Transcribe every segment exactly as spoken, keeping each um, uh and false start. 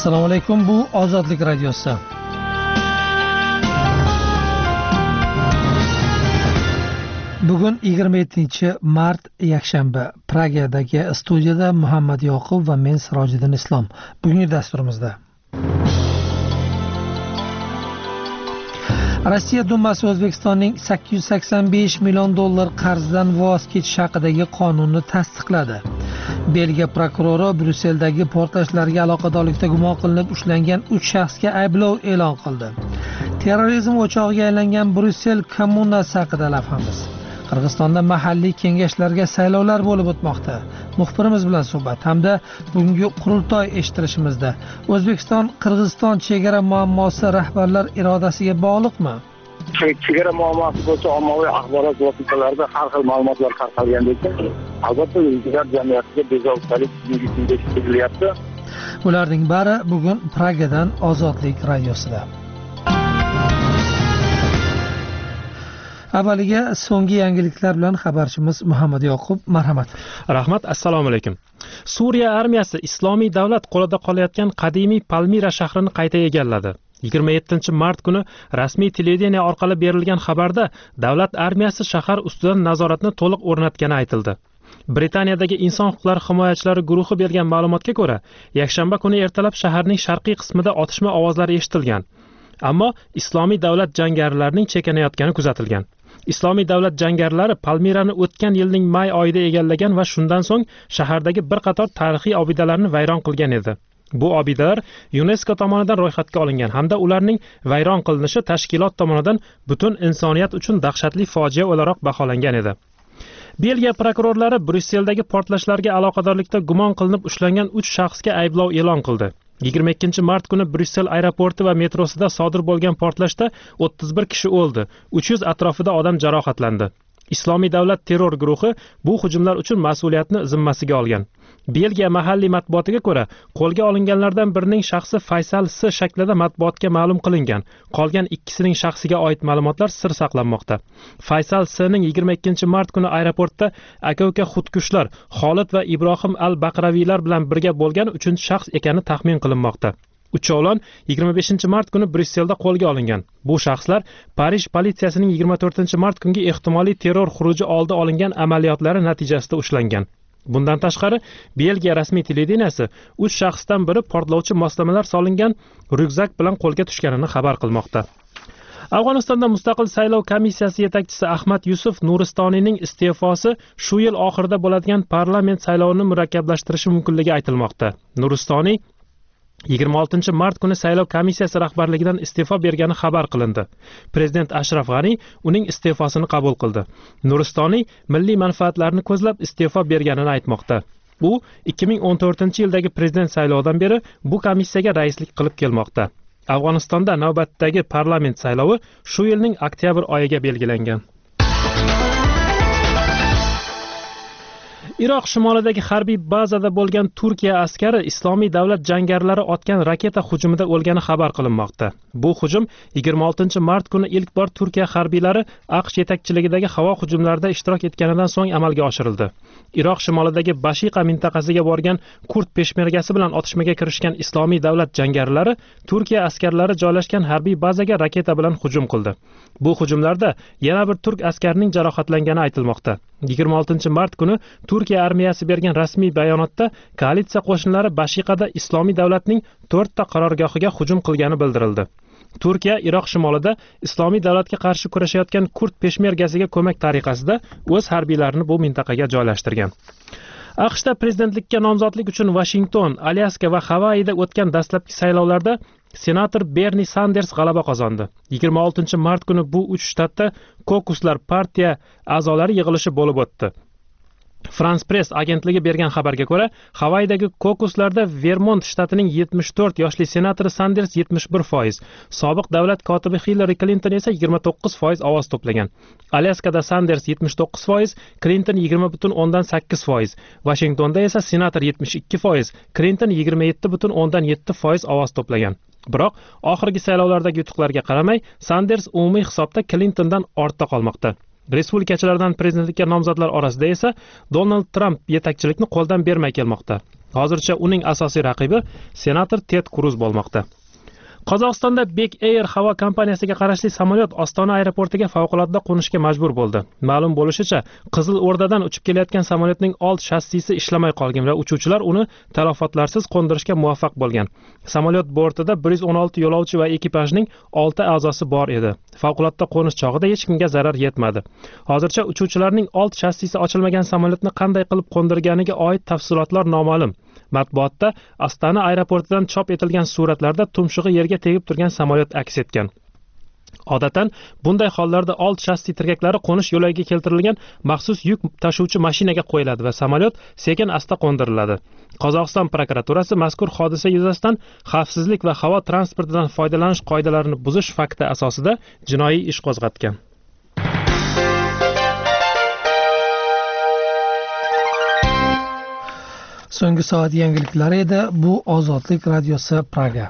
Assalomu alaykum, bu Ozodlik radiosi. Bugun yigirma yettinchi mart yakshanba. Pragadagi studiyada Muhammad Yoqub va men Sirojiddin Islom. Bugungi dasturimizda Rossiya Dumasi O'zbekistonning sakkiz yuz sakson besh million dollar qarzdan voz kechish haqidagi qonunni tasdiqladi. Belgiya prokurori Brusseldagi portlashlarga aloqadorlikda gumon qilinib ushlangan uch shaxsga ayblov e'lon qildi. Terrorizm o'chog'iga aylangan Brussel kommunasi haqida lavhamiz. Qirg'izistonda mahalliy kengashlarga saylovlar bo'lib o'tmoqda. Muxbirimiz bilan suhbat hamda bugungi qurultoy eshittirishimizda O'zbekiston Qirg'iziston chegara muammosi rahbarlar irodasiga bog'liqmi? Chegara muammosi bo'yicha ommaviy axborot vositalarida har xil ma'lumotlar tarqalgan ekan. Albatta, o'zbeklar jamiyatiga bezovtalik yetilyapti. Ularning bari bugun Pragadan Ozodlik radiosida. Avvaliga so'nggi yangiliklar bilan xabarchimiz Muhammad Yoqub, marhamat. Rahmat, assalomu alaykum. Suriya armiyasi Islomiy davlat qo'lida qolayotgan qadimiy Palmira shahrini qayta egalladi. yigirma yettinchi mart kuni rasmiy televideniya orqali berilgan xabarda davlat armiyasi shahar ustidan nazoratni to'liq o'rnatgani aytildi. Britaniyadagi inson huquqlari himoyachilari guruhi bergan ma'lumotga ko'ra, yakshanba kuni ertalab shaharning sharqiy qismida otishma ovozlari eshitilgan. Ammo Islomiy davlat jangarilarining chekinayotgani kuzatilgan. Islomiy davlat jangarilari Palmirani o'tgan yilning may oyida egallagan va shundan so'ng shahardagi bir qator tarixiy obidalarni vayron qilgan edi. Bu obidalar UNESCO tomonidan ro'yxatga olingan hamda ularning vayron qilinishi tashkilot tomonidan butun insoniyat uchun dahshatli fojia o'laroq baholangan edi. Belgiya prokurorlari Brusseldagi portlashlarga aloqadorlikda gumon qilinib ushlangan uch shaxsga ayblov e'lon qildi. yigirma ikkinchi mart kuni Bryussel aeroporti va metrosida sodir bo'lgan portlashda o'ttiz bir kishi o'ldi, uch yuz atrofida odam jarohatlandi. Islomiy davlat terror guruhi bu hujumlar uchun mas'uliyatni zimmasiga olgan. Belgiya mahalliy matbuotiga ko'ra, qo'lga olinganlardan birining shaxsi Faysal S shaklida matbuotga ma'lum qilingan. Qolgan ikkisining shaxsiga oid ma'lumotlar sir saqlanmoqda. Faysal S'ning yigirma ikkinchi mart kuni aeroportda aka-uka xudkushlar Xolid va Ibrohim al-Baqraviylar bilan birga bo'lgan uchinchi shaxs ekani taxmin qilinmoqda. Uchovlon yigirma beshinchi mart kuni Brusselda qo'lga olingan. Bu shaxslar Parij politsiyasining yigirma to'rtinchi mart kungi ehtimoliy terror xuruji oldi olingan amaliyotlari natijasida ushlangan. Bundan tashqari, Belgiya rasmiy televideniyasi uch shaxsdan biri portlovchi moslamalar solingan ryukzak bilan qo'lga tushganini xabar qilmoqda. Afg'onistonda mustaqil saylov komissiyasi yetakchisi Ahmad Yusuf Nuristoniyning iste'fosi shu yil oxirida bo'ladigan parlament saylovini murakkablashtirishi mumkinligi aytilmoqda. Nuristoniy yigirma oltinchi mart kuni saylov komissiyasi rahbarligidan iste'fo bergani xabar qilindi. Prezident Ashraf G'ani uning iste'fosini qabul qildi. Nuristoniy milliy manfaatlarini ko'zlab iste'fo berganini aytmoqda. U ikki ming o'n to'rtinchi yildagi prezident saylovidan beri bu komissiyaga raislik qilib kelmoqda. Afg'onistonda navbatdagi parlament saylovi shu yilning oktyabr oyiga belgilangan. Iroq shimolidagi harbiy bazada bo'lgan Turkiya askari Islomiy davlat jangarilari otgan raketa hujumida o'lgani xabar qilinmoqda. Bu hujum yigirma oltinchi mart kuni ilk bor Turkiya harbiylari AQSh yetakchiligidagi havo hujumlarida ishtirok etganidan so'ng amalga oshirildi. Iroq shimolidagi Bashiqa mintaqasiga borgan kurd peshmergasi bilan otishmaga kirishgan Islomiy davlat jangarilari Turkiya askarlari joylashgan harbiy bazaga raketa bilan hujum qildi. Bu hujumlarda yana bir turk askarining jarohatlangani aytilmoqda. yigirma oltinchi mart kuni Turkiya armiyasi bergan rasmiy bayonotda koalitsiya qo'shinlari Bashiqada Islomiy davlatning to'rtta qarorgohiga hujum qilgani bildirildi. Turkiya Iroq shimolida Islomiy davlatga qarshi kurashayotgan kurd peshmergasiga ko'mak tariqasida o'z harbiylarini bu mintaqaga joylashtirgan. AQShda prezidentlikka nomzodlik uchun Washington, Alyaska va Havayida o'tgan dastlabki saylovlarda senator Berni Sanders g'alaba qozondi. yigirma oltinchi mart kuni bu uch shtatda kokuslar partiya a'zolari yig'ilishi bo'lib o'tdi. France Press agentligi bergan xabarga ko'ra, Havaydagi kokuslarda Vermont shtatining yetmish to'rt yoshli senatori Sanders yetmish bir foiz, sobiq davlat kotibi Hillary Clinton esa yigirma to'qqiz foiz ovoz to'plagan. Alyaskada Sanders yetmish to'qqiz foiz, Clinton yigirma butun o'ndan sakkiz foiz, Washingtonda esa senator yetmish ikki foiz, Clinton yigirma yetti butun o'ndan yetti foiz ovoz to'plagan. Biroq oxirgi saylovlardagi yutuqlarga qaramay, Sanders umumiy hisobda Clintondan ortda qolmoqda. Respublikachilardan prezidentlikka nomzodlar orasida esa Donald Trump yetakchilikni qo'ldan bermay kelmoqda. Hozircha uning asosiy raqibi senator Ted Cruz bo'lmoqda. Qozog'istonda Bek Air havo kompaniyasiga qarashli samolyot Ostona aeroportiga favqulodda qo'nishga majbur bo'ldi. Ma'lum bo'lishicha, Qizil O'rdadan uchib kelayotgan samolyotning old shassisi ishlamay qolgan va uchuvchilar uni talafotlarsiz qo'ndirishga muvaffaq bo'lgan. Samolyot bortida bir yuz o'n olti yo'lovchi va ekipajning olti a'zosi bor edi. Favqulodda qo'nish chog'ida hech kimga zarar yetmadi. Hozircha uchuvchilarning old shassisi ochilmagan samolyotni qanday qilib qo'ndirganiga oid tafsilotlar noma'lum. Matbuotda Astana aeroportidan chop etilgan suratlarda tumshug'i yerga tegib turgan samolyot aks etgan. Odatan bunday hollarda old shassi tirgaklari qo'nish yo'lagiga keltirilgan maxsus yuk tashuvchi mashinaga qo'yiladi va samolyot sekin asta qo'ndiriladi. Qozog'iston prokuraturasi mazkur hodisa yuzasidan xavfsizlik va havo transportidan foydalanish qoidalarini buzish fakti asosida jinoiy ish qo'zg'atgan. So'nggi soat yangiliklari edi. Bu Ozodlik radiosi Praga.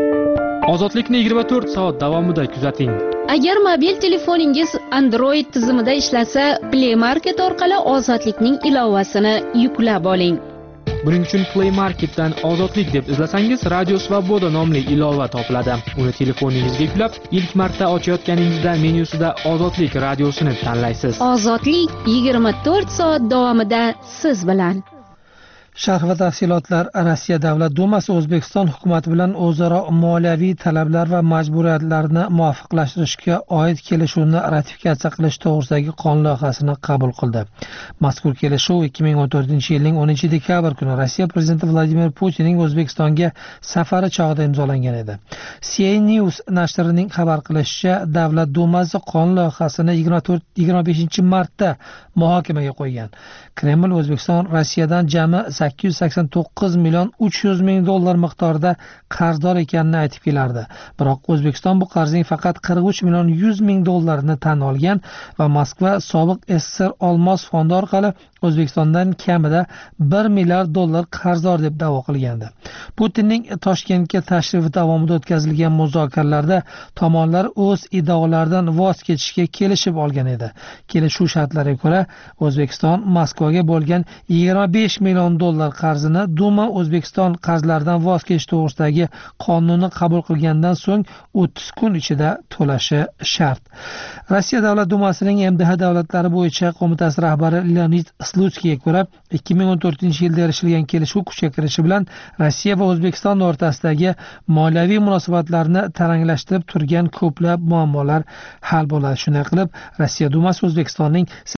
Ozodlikni yigirma to'rt soat davomida kuzating. Agar mobil telefoningiz Android tizimida ishlasa, Play Market orqali Ozodlikning ilovasini yuklab oling. Buning uchun Play Marketdan Ozodlik deb izlasangiz, Radio Svoboda nomli ilova topiladi. Uni telefoningizga yuklab, ilk marta ochayotganingizda menyusida Ozodlik radiosini tanlaysiz. Ozodlik yigirma to'rt soat davomida siz bilan. Sharh va tafsilotlar. Rossiya Davlat Dumasi O'zbekiston hukumati bilan o'zaro moliyaviy talablar va majburiyatlarni muvofiqlashtirishga oid kelishuvni ratifikatsiya qilish to'g'risidagi qonun loyihasini qabul qildi. Mazkur kelishuv ikki ming o'n to'rtinchi yilning o'ninchi dekabr kuni Rossiya prezidenti Vladimir Putinning O'zbekistonga safari chog'ida imzolangan edi. C A News nashrining xabar qilishicha, Davlat Dumasi qonun loyihasini yigirma to'rt yigirma beshinchi martda muhokamaga qo'ygan. Kreml O'zbekiston Rossiyadan jami sakkiz yuz sakson to'qqiz million uch yuz ming dollar miqdorida qarzdor ekanini aytib kelardi. Biroq O'zbekiston bu qarzning faqat qirq uch million yuz ming dollarini tan olgan va Moskva sobiq S S S R Olmos fondi orqali O'zbekistondan kamida bir milliard dollar qarzdor deb da'vo qilgandi. Putinning Toshkentga tashrifi davomida o'tkazilgan muzokaralarda tomonlar o'z iddaolaridan voz kechishga kelishib olgan edi. Kelishuv shartlariga ko'ra, O'zbekiston Moskvaga bo'lgan yigirma besh million dollar qarzini Duma O'zbekiston qarzlaridan voz kechish to'g'risidagi qonunni qabul qilgandan so'ng o'ttiz kun ichida to'lashi shart. Rossiya Davlat Dumasining M D H davlatlari bo'yicha qo'mitasi rahbari Leonid Slutskiga ko'ra, ikki ming o'n to'rtinchi yilda erishilgan kelishuv kuchga kirishi bilan Rossiya va O'zbekiston o'rtasidagi moliyaviy munosabatlarni taranglashtirib turgan ko'plab muammolar hal bo'ladi. Shunday qilib, Rossiya Dumasi O'zbekistonning